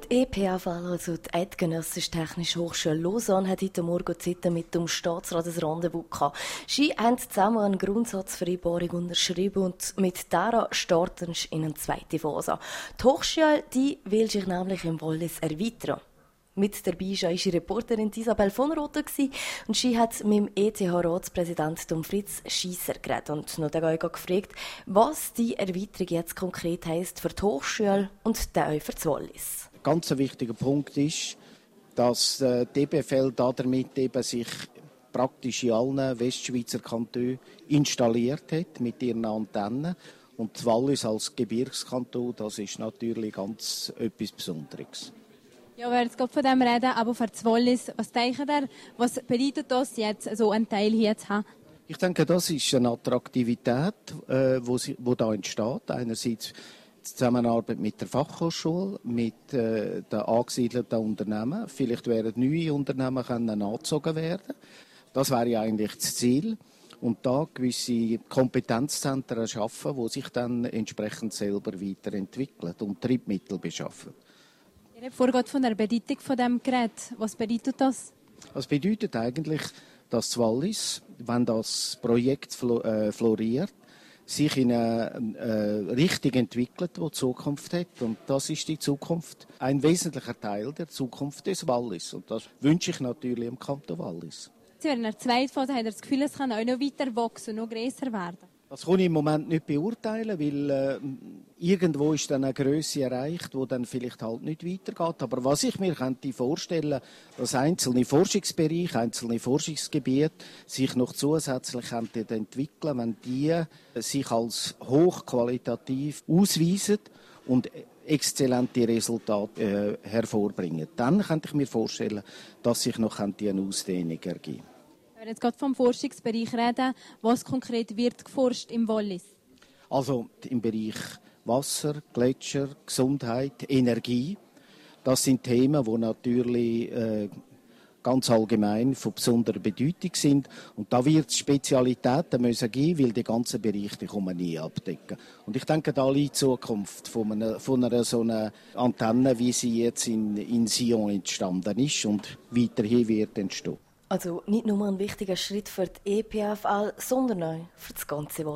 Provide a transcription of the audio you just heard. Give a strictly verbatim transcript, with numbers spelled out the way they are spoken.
Die E P F L, also die Eidgenössische Technische Hochschule Lausanne, hat heute Morgen Zeit mit dem Staatsrat ein Rendezvous gehabt. Sie haben zusammen eine Grundsatzvereinbarung unterschrieben und mit der starten sie in eine zweite Phase. Die Hochschule die will sich nämlich im Wallis erweitern. Mit dabei war unsere Reporterin Isabel von Rothen und sie hat mit dem E T H-Ratspräsidenten Fritz Schiesser geredet und noch gefragt, was die Erweiterung jetzt konkret heisst für die Hochschule und dann auch für das Wallis. Ein ganz wichtiger Punkt ist, dass die E P F L damit eben sich praktisch in allen Westschweizer Kantonen installiert hat mit ihren Antennen. Und das Wallis als Gebirgskanton, das ist natürlich ganz etwas Besonderes. Ja, wir jetzt gerade von dem reden, aber für das Wallis, was denkt ihr, was bedeutet das jetzt, so einen Teil hier zu haben? Ich denke, das ist eine Attraktivität, äh, wo, sie, wo da entsteht. Einerseits die Zusammenarbeit mit der Fachhochschule, mit äh, den angesiedelten Unternehmen. Vielleicht werden neue Unternehmen können angezogen werden. Das wäre ja eigentlich das Ziel. Und da gewisse Kompetenzzentren schaffen, die sich dann entsprechend selber weiterentwickeln und Triebmittel beschaffen. Ihr habt vorhin von der Bedeutung von diesem Gerät. Was bedeutet das? Das bedeutet eigentlich, dass das Wallis, wenn das Projekt floriert, sich in eine äh, Richtung entwickelt, die, die Zukunft hat. Und das ist die Zukunft, ein wesentlicher Teil der Zukunft des Wallis. Und das wünsche ich natürlich dem Kanton Wallis. Sie werden in der zweiten Phase, haben Sie das Gefühl, es kann auch noch weiter wachsen, noch grösser werden? Das kann ich im Moment nicht beurteilen, weil äh, irgendwo ist dann eine Grösse erreicht, die dann vielleicht halt nicht weitergeht. Aber was ich mir könnte vorstellen, dass einzelne Forschungsbereiche, einzelne Forschungsgebiete sich noch zusätzlich entwickeln, wenn die sich als hochqualitativ ausweisen und exzellente Resultate äh, hervorbringen. Dann könnte ich mir vorstellen, dass sich noch eine Ausdehnung ergeben könnte. Wenn wir jetzt gerade vom Forschungsbereich reden, was konkret wird geforscht im Wallis? Also im Bereich Wasser, Gletscher, Gesundheit, Energie. Das sind Themen, die natürlich äh, ganz allgemein von besonderer Bedeutung sind. Und da wird es Spezialitäten müssen geben, weil die ganzen Bereiche die kann man nie abdecken. Und ich denke, da liegt die Zukunft von einer, von einer so einer Antenne, wie sie jetzt in, in Sion entstanden ist und weiterhin wird entstehen. Also nicht nur ein wichtiger Schritt für die E P F L, sondern auch für das ganze Wallis.